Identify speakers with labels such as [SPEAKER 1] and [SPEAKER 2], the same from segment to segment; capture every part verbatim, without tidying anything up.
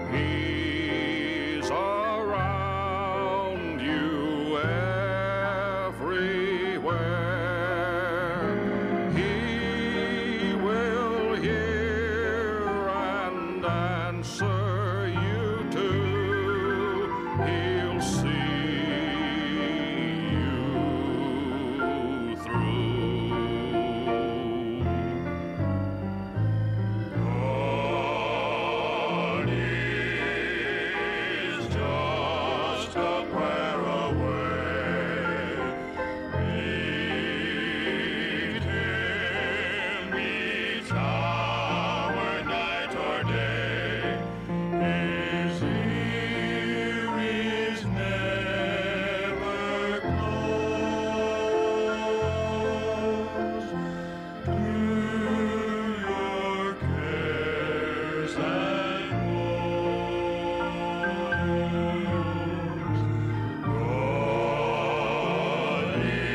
[SPEAKER 1] He's around you everywhere. He will hear and answer you too. He'll see you through. God is just a prayer away. Meet Him each hour, night or day. His ear is never closed to your cares and woes. God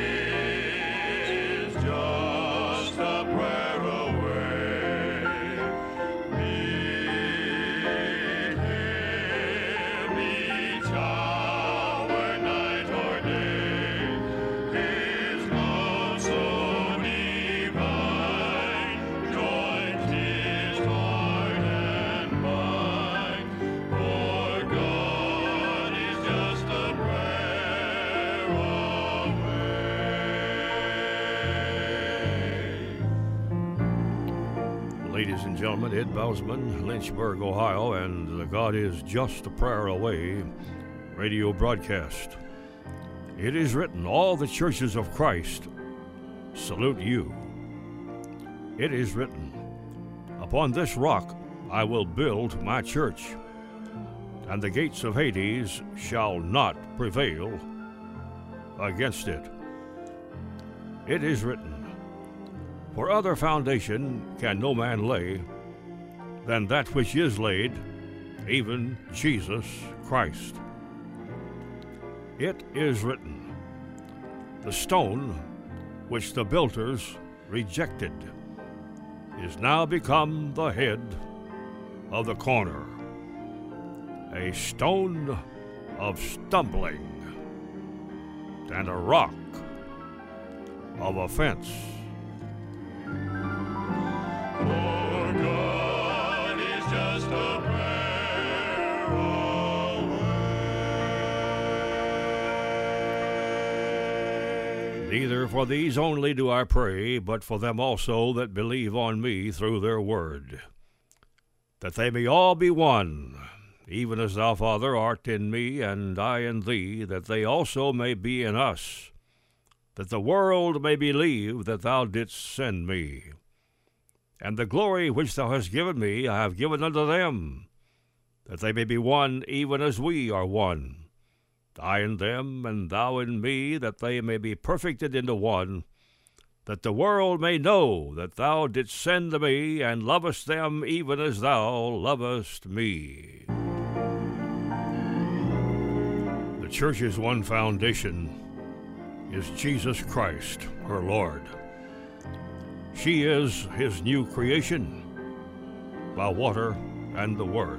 [SPEAKER 1] is just a prayer away. Meet Him each hour, night or day. His love so divine joins His heart and mind. For God is just a prayer away. Ladies and gentlemen, Ed Bousman, Lynchburg, Ohio, and the God is Just a Prayer Away radio broadcast. It is written, all the churches of Christ salute you. It is written, upon this rock I will build my church, and the gates of Hades shall not prevail against it. It is written, for other foundation can no man lay than that which is laid, even Jesus Christ. It is written, the stone which the builders rejected is now become the head of the corner, a stone of stumbling and a rock of offense. For God is just a prayer away. Neither for these only do I pray, but for them also that believe on me through their word, that they may all be one, even as thou, Father, art in me, and I in thee, that they also may be in us, that the world may believe that thou didst send me. And the glory which thou hast given me I have given unto them, that they may be one even as we are one. I in them, and thou in me, that they may be perfected into one, that the world may know that thou didst send me, and lovest them even as thou lovest me. The church's one foundation is Jesus Christ, her Lord. She is his new creation, by water and the word.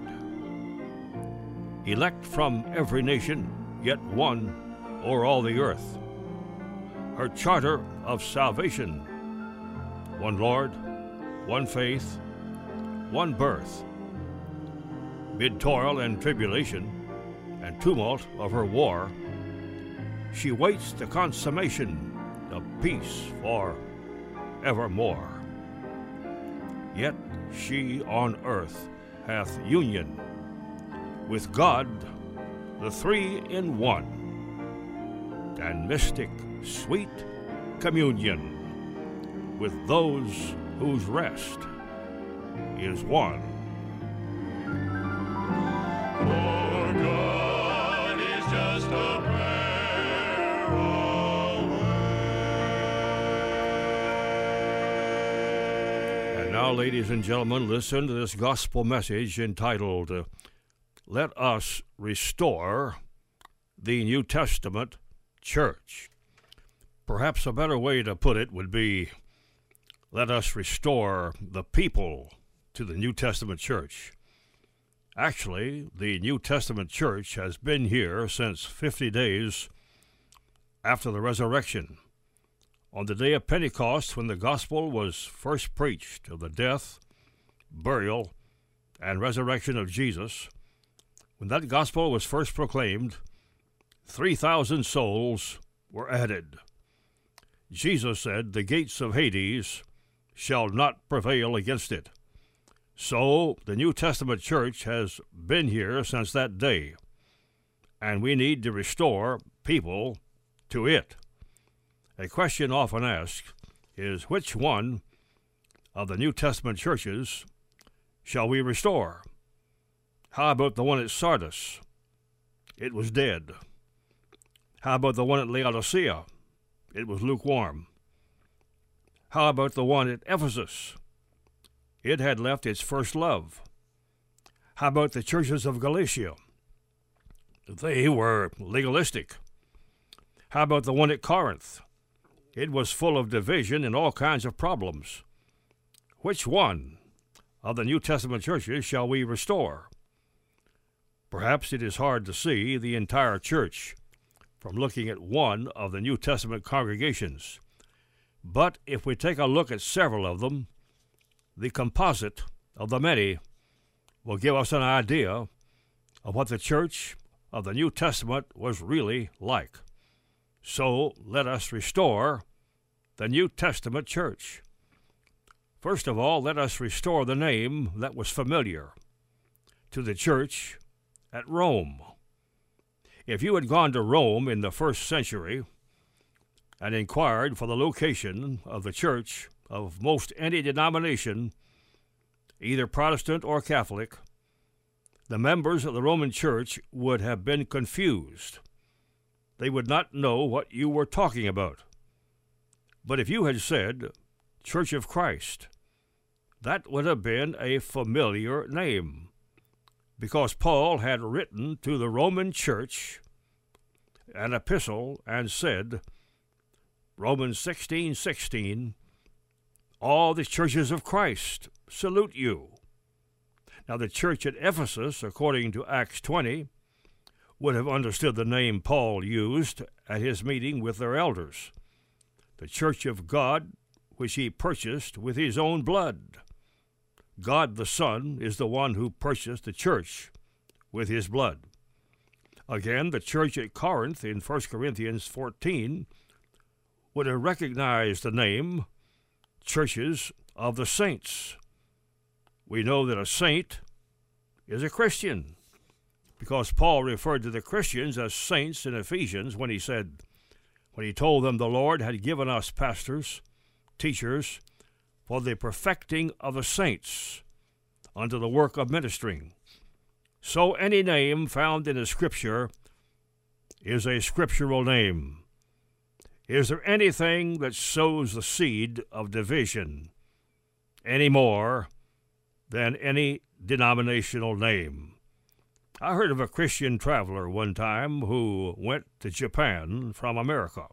[SPEAKER 1] Elect from every nation, yet one o'er all the earth. Her charter of salvation, one Lord, one faith, one birth. Mid toil and tribulation and tumult of her war, she waits the consummation of peace for evermore. Yet she on earth hath union with God, the three in one, and mystic sweet communion with those whose rest is won. For God is just a prayer away. And now, ladies and gentlemen, listen to this gospel message entitled, uh, Let Us Restore the New Testament Church. Perhaps a better way to put it would be, let us restore the people to the New Testament church. Actually, the New Testament church has been here since fifty days after the resurrection. On the day of Pentecost, when the gospel was first preached of the death, burial, and resurrection of Jesus, when that gospel was first proclaimed, three thousand souls were added. Jesus said, "The gates of Hades shall not prevail against it." So the New Testament church has been here since that day, and we need to restore people to it. A question often asked is, which one of the New Testament churches shall we restore? How about the one at Sardis? It was dead. How about the one at Laodicea? It was lukewarm. How about the one at Ephesus? It had left its first love. How about the churches of Galatia? They were legalistic. How about the one at Corinth? It was full of division and all kinds of problems. Which one of the New Testament churches shall we restore? Perhaps it is hard to see the entire church from looking at one of the New Testament congregations. But if we take a look at several of them, the composite of the many will give us an idea of what the church of the New Testament was really like. So let us restore the New Testament church. First of all, let us restore the name that was familiar to the church at Rome. If you had gone to Rome in the first century and inquired for the location of the church of most any denomination, either Protestant or Catholic, the members of the Roman Church would have been confused. They would not know what you were talking about. But if you had said, Church of Christ, that would have been a familiar name, because Paul had written to the Roman Church an epistle and said, Romans sixteen sixteen, all the churches of Christ salute you. Now the church at Ephesus, according to Acts twenty, would have understood the name Paul used at his meeting with their elders, the church of God, which he purchased with his own blood. God the Son is the one who purchased the church with his blood. Again, the church at Corinth in First Corinthians fourteen would have recognized the name Churches of the Saints. We know that a saint is a Christian, because Paul referred to the Christians as saints in Ephesians when he said, when he told them the Lord had given us pastors, teachers, for the perfecting of the saints unto the work of ministering. So any name found in the Scripture is a scriptural name. Is there anything that sows the seed of division any more than any denominational name? I heard of a Christian traveler one time who went to Japan from America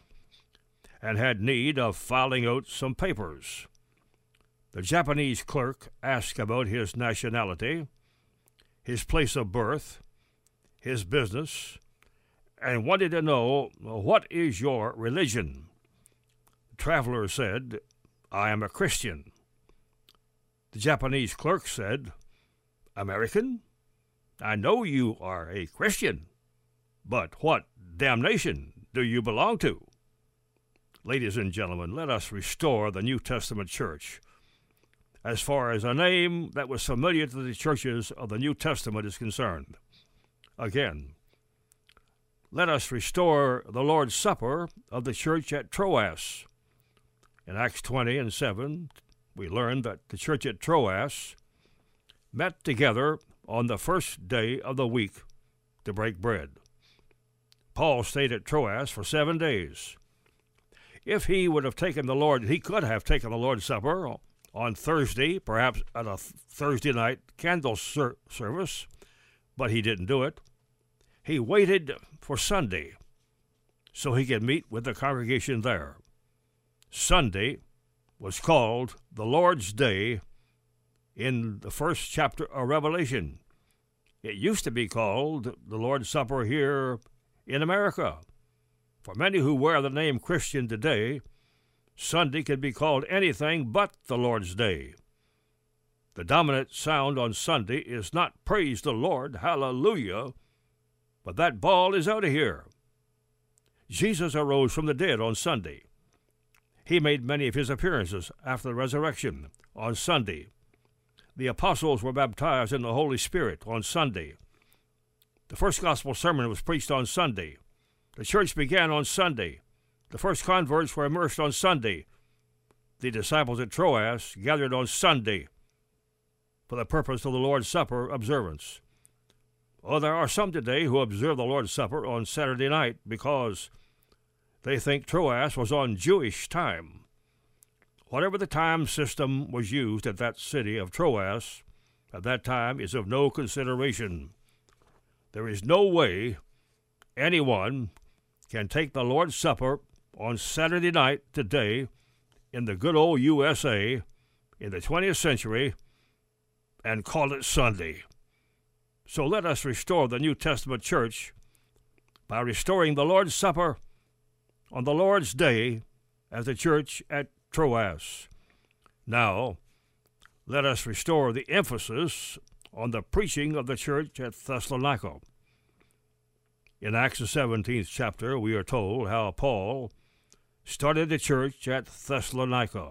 [SPEAKER 1] and had need of filing out some papers. The Japanese clerk asked about his nationality, his place of birth, his business, and wanted to know, what is your religion? The traveler said, I am a Christian. The Japanese clerk said, American? I know you are a Christian, but what damnation do you belong to? Ladies and gentlemen, let us restore the New Testament church as far as a name that was familiar to the churches of the New Testament is concerned. Again, let us restore the Lord's Supper of the church at Troas. In Acts twenty and seven, we learn that the church at Troas met together on the first day of the week to break bread. Paul stayed at Troas for seven days. If he would have taken the Lord, he could have taken the Lord's Supper on Thursday, perhaps at a Thursday night candle ser- service, but he didn't do it. He waited for Sunday so he could meet with the congregation there. Sunday was called the Lord's Day in the first chapter of Revelation. It used to be called the Lord's Supper here in America. For many who wear the name Christian today, Sunday can be called anything but the Lord's Day. The dominant sound on Sunday is not praise the Lord, hallelujah, but that ball is out of here. Jesus arose from the dead on Sunday. He made many of his appearances after the resurrection on Sunday. The apostles were baptized in the Holy Spirit on Sunday. The first gospel sermon was preached on Sunday. The church began on Sunday. The first converts were immersed on Sunday. The disciples at Troas gathered on Sunday for the purpose of the Lord's Supper observance. Oh, there are some today who observe the Lord's Supper on Saturday night because they think Troas was on Jewish time. Whatever the time system was used at that city of Troas at that time is of no consideration. There is no way anyone can take the Lord's Supper on Saturday night today in the good old U S A in the twentieth century and call it Sunday. So let us restore the New Testament church by restoring the Lord's Supper on the Lord's Day as the church at Troas. Now, let us restore the emphasis on the preaching of the church at Thessalonica. In Acts the seventeenth chapter, we are told how Paul started the church at Thessalonica.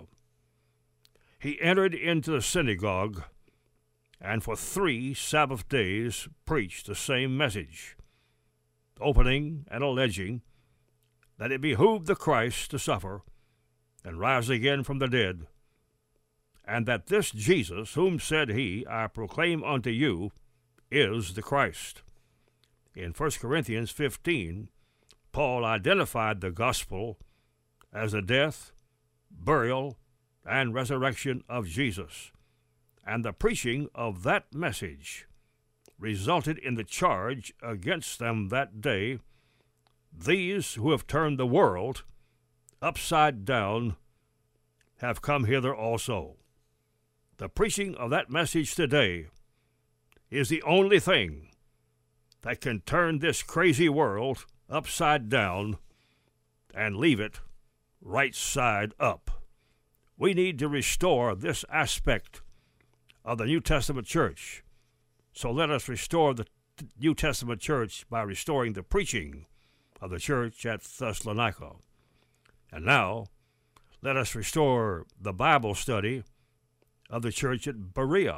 [SPEAKER 1] He entered into the synagogue and for three Sabbath days preached the same message, opening and alleging that it behooved the Christ to suffer and rise again from the dead, and that this Jesus, whom said he, I proclaim unto you, is the Christ. In First Corinthians fifteen, Paul identified the gospel as the death, burial, and resurrection of Jesus, and the preaching of that message resulted in the charge against them that day, these who have turned the world upside down have come hither also. The preaching of that message today is the only thing that can turn this crazy world upside down and leave it right side up. We need to restore this aspect of the New Testament church. So let us restore the New Testament church by restoring the preaching of the church at Thessalonica. And now, let us restore the Bible study of the church at Berea.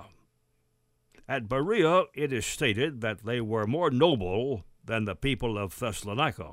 [SPEAKER 1] At Berea, it is stated that they were more noble than the people of Thessalonica,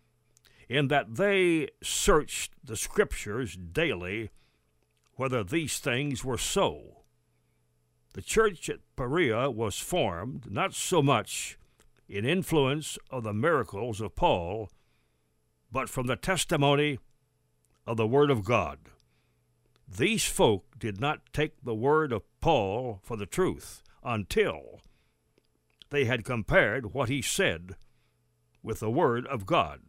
[SPEAKER 1] in that they searched the Scriptures daily whether these things were so. The church at Berea was formed not so much in influence of the miracles of Paul, but from the testimony of the Word of God. These folk did not take the word of Paul for the truth until they had compared what he said with the Word of God.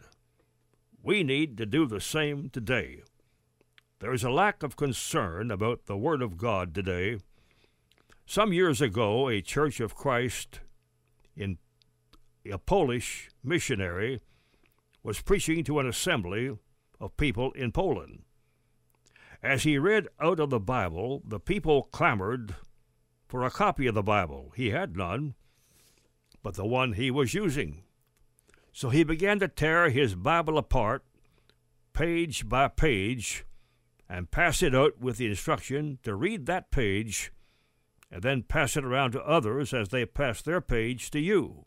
[SPEAKER 1] We need to do the same today. There is a lack of concern about the Word of God today. Some years ago, a Church of Christ, in a Polish missionary, was preaching to an assembly of people in Poland. As he read out of the Bible, the people clamored for a copy of the Bible. He had none, but the one he was using. So he began to tear his Bible apart, page by page, and pass it out with the instruction to read that page and then pass it around to others as they pass their page to you.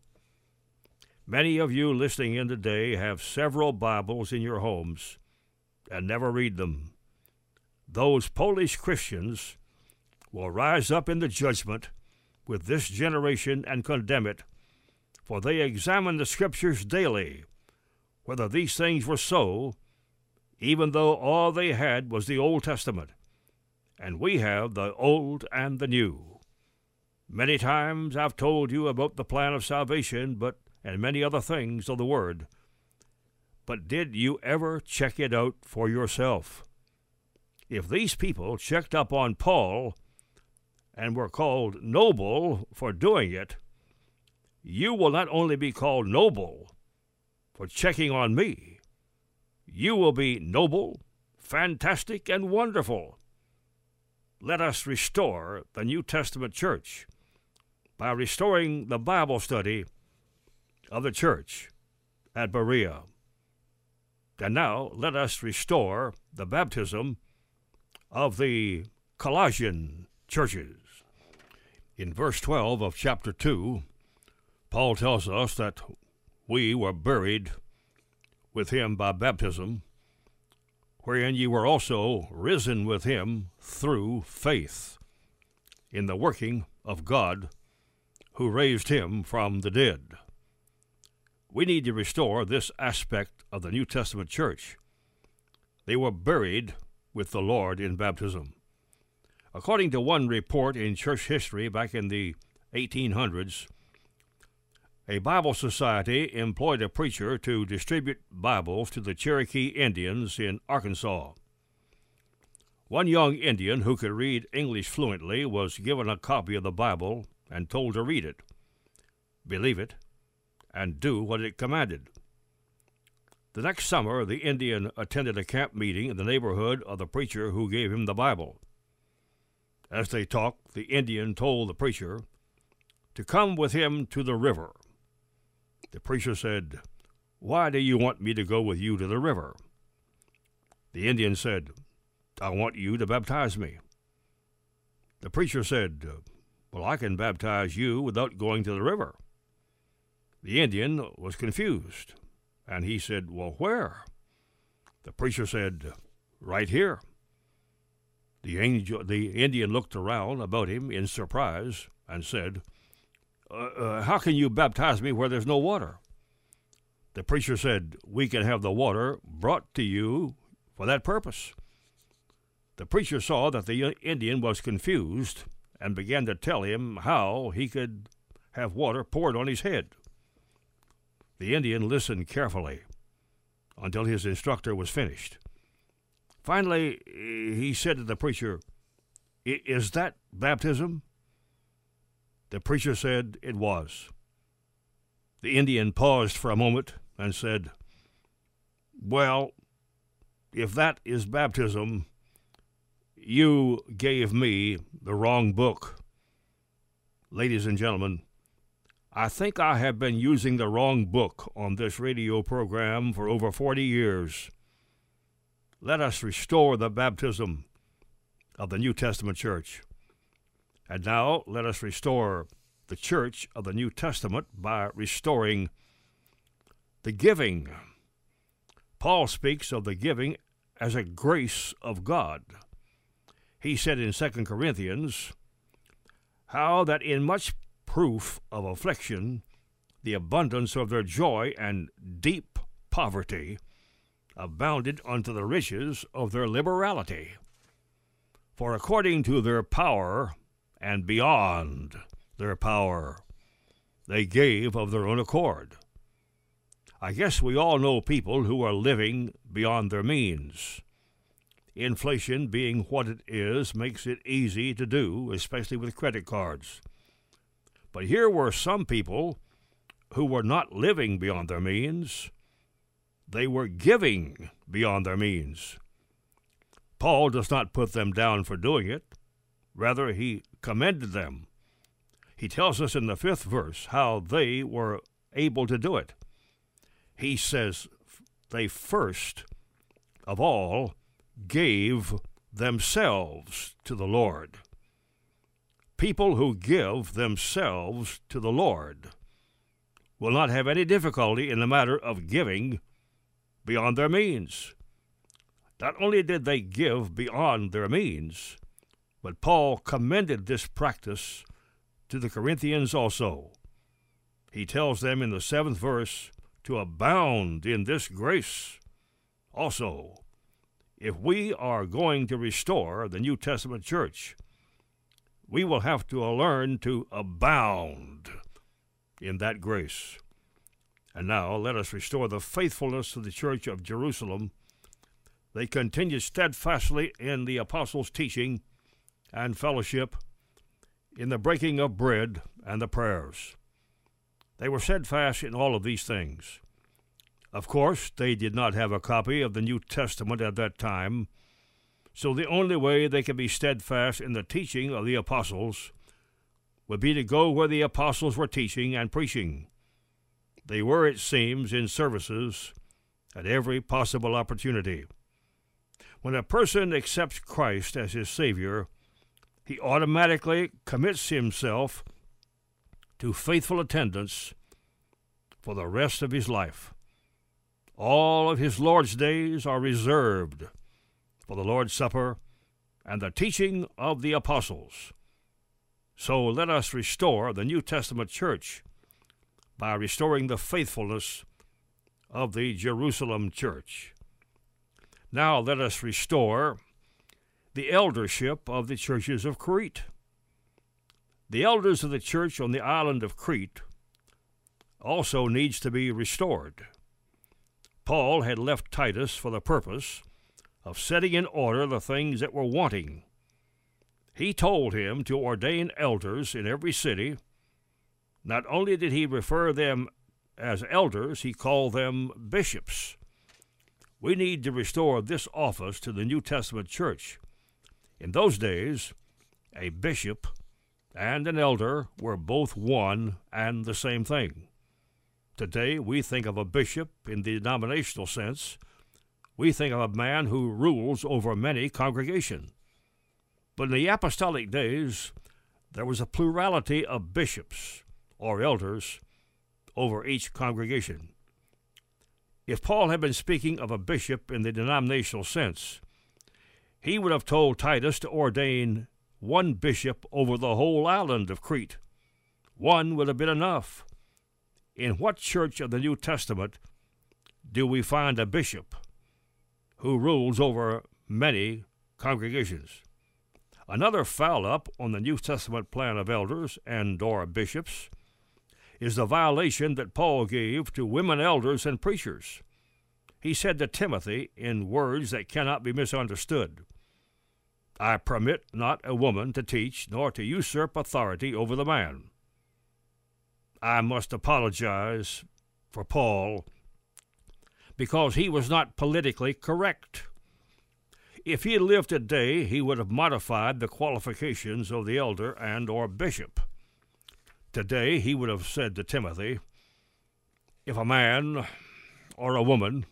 [SPEAKER 1] Many of you listening in today have several Bibles in your homes and never read them. Those Polish Christians will rise up in the judgment with this generation and condemn it, for they examine the Scriptures daily, whether these things were so, even though all they had was the Old Testament, and we have the Old and the New. Many times I've told you about the plan of salvation, but and many other things of the Word. But did you ever check it out for yourself? If these people checked up on Paul and were called noble for doing it, you will not only be called noble for checking on me, you will be noble, fantastic, and wonderful. Let us restore the New Testament church by restoring the Bible study of the church at Berea. And now let us restore the baptism of the Colossian churches. In verse twelve of chapter two, Paul tells us that we were buried with him by baptism, wherein ye were also risen with him through faith in the working of God who raised him from the dead. We need to restore this aspect of the New Testament church. They were buried with the Lord in baptism. According to one report in church history back in the eighteen hundreds, a Bible society employed a preacher to distribute Bibles to the Cherokee Indians in Arkansas. One young Indian who could read English fluently was given a copy of the Bible and told to read it, believe it, and do what it commanded. The next summer, the Indian attended a camp meeting in the neighborhood of the preacher who gave him the Bible. As they talked, the Indian told the preacher to come with him to the river. The preacher said, "Why do you want me to go with you to the river?" The Indian said, "I want you to baptize me." The preacher said, "Well, I can baptize you without going to the river." The Indian was confused, and he said, "Well, where?" The preacher said, "Right here." The, angel, the Indian looked around about him in surprise and said, uh, uh, "How can you baptize me where there's no water?" The preacher said, "We can have the water brought to you for that purpose." The preacher saw that the Indian was confused and began to tell him how he could have water poured on his head. The Indian listened carefully until his instructor was finished. Finally, he said to the preacher, "Is that baptism?" The preacher said it was. The Indian paused for a moment and said, "Well, if that is baptism, you gave me the wrong book." Ladies and gentlemen, I think I have been using the wrong book on this radio program for over forty years. Let us restore the baptism of the New Testament church. And now let us restore the church of the New Testament by restoring the giving. Paul speaks of the giving as a grace of God. He said in Second Corinthians, "How that in much proof of affliction, the abundance of their joy and deep poverty abounded unto the riches of their liberality. For according to their power and beyond their power, they gave of their own accord." I guess we all know people who are living beyond their means. Inflation being what it is makes it easy to do, especially with credit cards. But here were some people who were not living beyond their means. They were giving beyond their means. Paul does not put them down for doing it. Rather, he commended them. He tells us in the fifth verse how they were able to do it. He says they first of all gave themselves to the Lord. People who give themselves to the Lord will not have any difficulty in the matter of giving beyond their means. Not only did they give beyond their means, but Paul commended this practice to the Corinthians also. He tells them in the seventh verse to abound in this grace also. If we are going to restore the New Testament church, we will have to learn to abound in that grace. And now let us restore the faithfulness of the church of Jerusalem. They continued steadfastly in the apostles' teaching and fellowship, in the breaking of bread and the prayers. They were steadfast in all of these things. Of course, they did not have a copy of the New Testament at that time, so the only way they could be steadfast in the teaching of the apostles would be to go where the apostles were teaching and preaching. They were, it seems, in services at every possible opportunity. When a person accepts Christ as his Savior, he automatically commits himself to faithful attendance for the rest of his life. All of his Lord's days are reserved for the Lord's Supper and the teaching of the apostles. So let us restore the New Testament church by restoring the faithfulness of the Jerusalem church. Now let us restore the eldership of the churches of Crete. The elders of the church on the island of Crete also needs to be restored. Paul had left Titus for the purpose of setting in order the things that were wanting. He told him to ordain elders in every city. Not only did he refer them as elders, he called them bishops. We need to restore this office to the New Testament church. In those days, a bishop and an elder were both one and the same thing. Today, we think of a bishop in the denominational sense. We think of a man who rules over many congregations. But in the apostolic days, there was a plurality of bishops or elders over each congregation. If Paul had been speaking of a bishop in the denominational sense, he would have told Titus to ordain one bishop over the whole island of Crete. One would have been enough. In what church of the New Testament do we find a bishop who rules over many congregations? Another foul-up on the New Testament plan of elders and or bishops is the violation that Paul gave to women elders and preachers. He said to Timothy in words that cannot be misunderstood, "I permit not a woman to teach nor to usurp authority over the man." I must apologize for Paul because he was not politically correct. If he had lived today, he would have modified the qualifications of the elder and or bishop. Today, he would have said to Timothy, if a man or a woman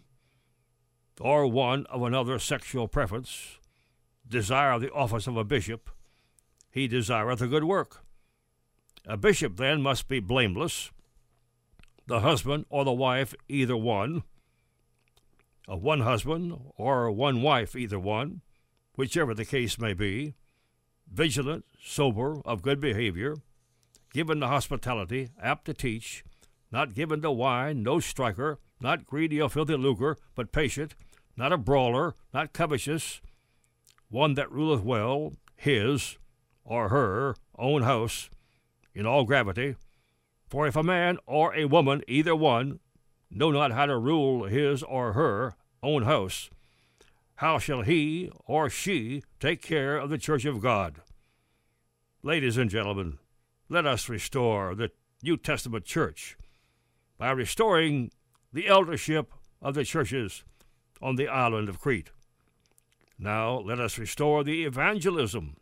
[SPEAKER 1] or one of another sexual preference desire the office of a bishop, he desireth a good work. A bishop, then, must be blameless, the husband or the wife, either one, of one husband or one wife, either one, whichever the case may be, vigilant, sober, of good behavior, given to hospitality, apt to teach, not given to wine, no striker, not greedy of filthy lucre, but patient, not a brawler, not covetous, one that ruleth well his or her own house in all gravity. For if a man or a woman, either one, know not how to rule his or her own house, how shall he or she take care of the church of God? Ladies and gentlemen, let us restore the New Testament church by restoring the eldership of the churches on the island of Crete. Now let us restore the evangelism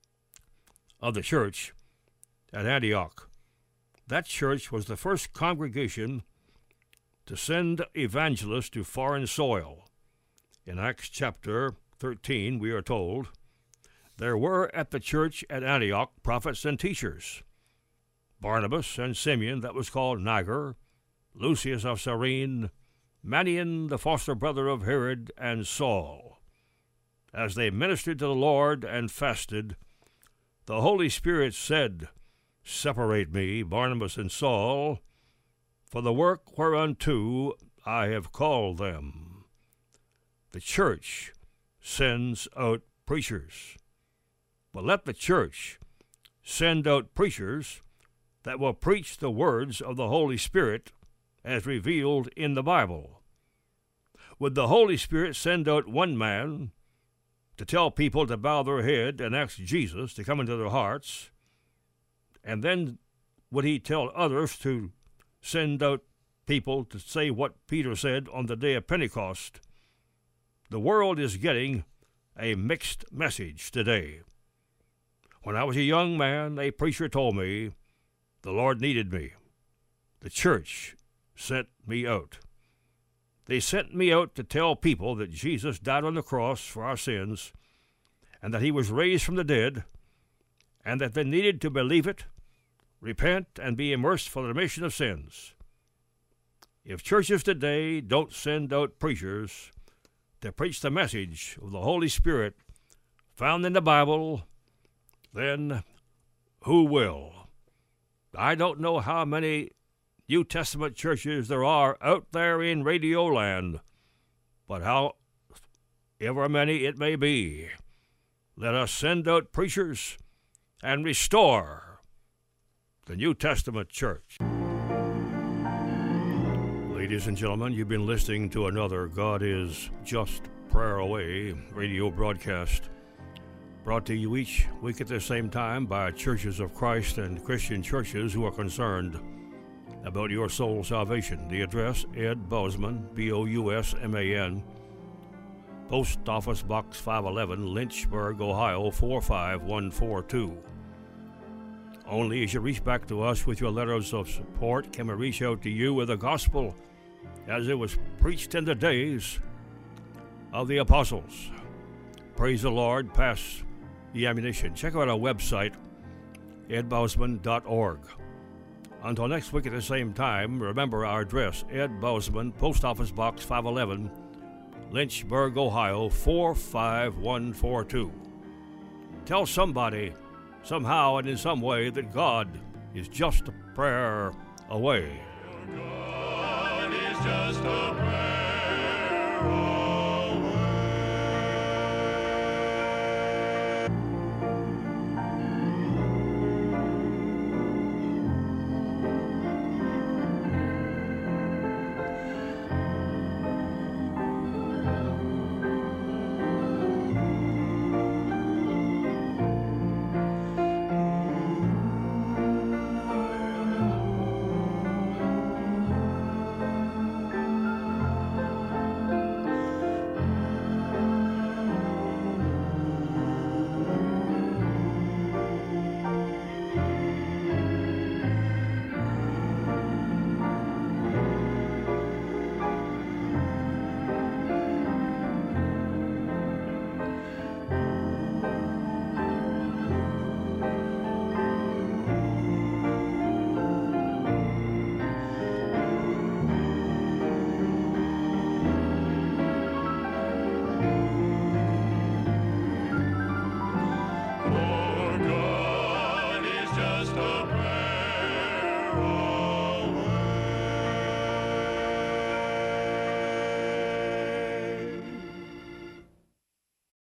[SPEAKER 1] of the church at Antioch. That church was the first congregation to send evangelists to foreign soil. In Acts chapter thirteen, we are told, there were at the church at Antioch prophets and teachers, Barnabas and Simeon, that was called Niger, Lucius of Cyrene, Manaen, the foster brother of Herod, and Saul. As they ministered to the Lord and fasted, the Holy Spirit said, Separate me, Barnabas and Saul, for the work whereunto I have called them. The church sends out preachers. But let the church send out preachers that will preach the words of the Holy Spirit as revealed in the Bible. Would the Holy Spirit send out one man to tell people to bow their head and ask Jesus to come into their hearts, and then would he tell others to send out people to say what Peter said on the day of Pentecost. The world is getting a mixed message today. When I was a young man, a preacher told me the Lord needed me. The church sent me out. They sent me out to tell people that Jesus died on the cross for our sins, and that he was raised from the dead, and that they needed to believe it, repent, and be immersed for the remission of sins. If churches today don't send out preachers to preach the message of the Holy Spirit found in the Bible, then who will? I don't know how many New Testament churches there are out there in Radio Land, but however many it may be, let us send out preachers and restore the New Testament church. Ladies and gentlemen, you've been listening to another God is Just Prayer Away radio broadcast, brought to you each week at the same time by Churches of Christ and Christian churches who are concerned about your soul salvation. The address, Ed Bousman, B O U S M A N, Post Office Box five eleven, Lynchburg, Ohio four five one four two. Only as you reach back to us with your letters of support can we reach out to you with the gospel as it was preached in the days of the apostles. Praise the Lord. Pass the ammunition. Check out our website, ed bousman dot org. Until next week at the same time, remember our address, Ed Bousman, Post Office Box five eleven, Lynchburg, Ohio four five one four two. Tell somebody, somehow and in some way, that God is just a prayer away.
[SPEAKER 2] God is just a prayer away.